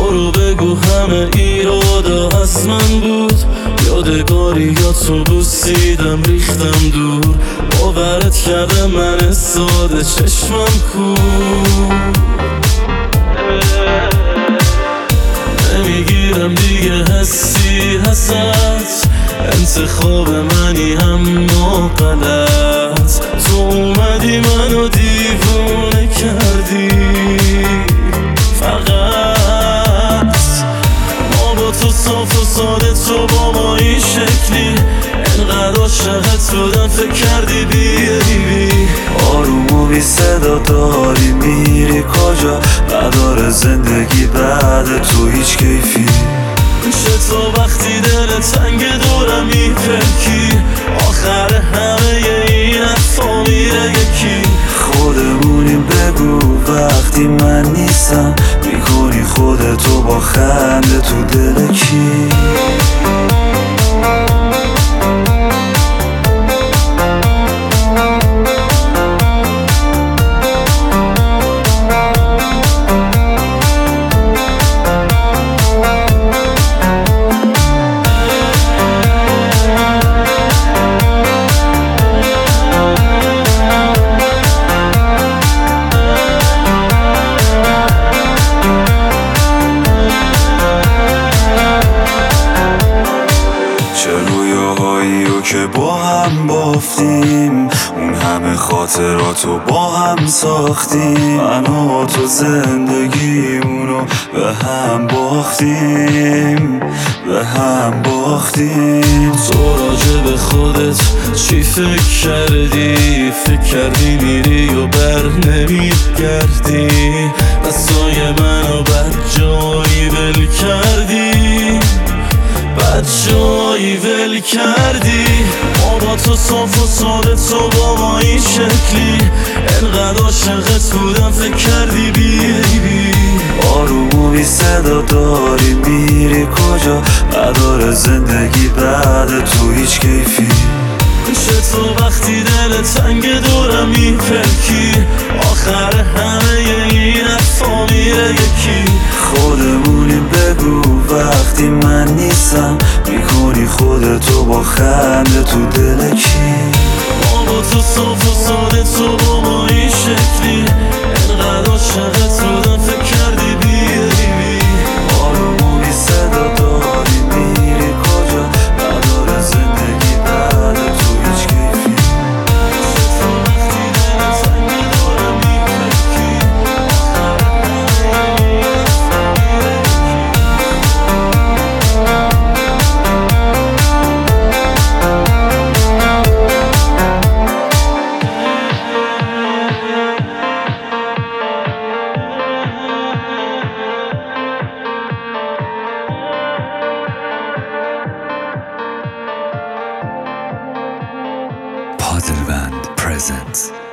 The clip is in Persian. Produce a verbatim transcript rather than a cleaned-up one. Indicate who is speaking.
Speaker 1: برو بگو همه ایرادا از من بود، یادگاری یا تو بوسیدم ریختم دور، باورت کرده من ساده چشمم کور. نمیگیرم دیگه حسی هست، انتخاب منی اما غلط. تو اومدی منو دیوونه کردی، فقط ما با تو صاف و ساده، تو با ما این شکلی، انقدر عاشقت بودم فکر کردی بیایی بی.
Speaker 2: آروم و بی صدا داری میری کجا، نداره زندگی بعد تو هیچ کیفی.
Speaker 1: چطور وقتی دل تنگ دورم میپکی، آخر همه این حرفا میره یکی.
Speaker 2: خودمونیم بگو وقتی من نیستم، میکنی خودتو با خنده تو دل کی. که با هم بافتیم، اون همه خاطراتو با هم ساختیم، من و تو زندگیمونو به هم باختیم، به هم باختیم.
Speaker 1: تو راجع به خودت چی فکر کردی؟ فکر کردی میری و بر نمیگردی، دستای منو بد جایی ول کردی، بد جایی ول کردی. ما با تو صاف و ساده، تو با ما این شکلی، انقدر عاشقت بودم فکر کردی بیایی بی.
Speaker 2: آروم و بی صدا داری میری کجا، نداره زندگی بعد تو هیچ کیفی.
Speaker 1: چطور وقتی دل تنگ دورم میپکی، آخر همه این حرفا میره یکی.
Speaker 2: خودمونیم بگو وقتی من نیستم، میکنی خودتو با خنده تو دل کی.
Speaker 1: ما با تو صاف و ساده، تو با ما این شکلی، انقدر عاشقت بودم فکر کردی بیایی بی.
Speaker 2: آروم و بی صدا داری میری کجا، نداره زندگی بعد تو هیچ کیفی.
Speaker 1: چطور وقتی دل تنگ دورم میپکی، آخر همه این حرفا میره
Speaker 3: Padelband presents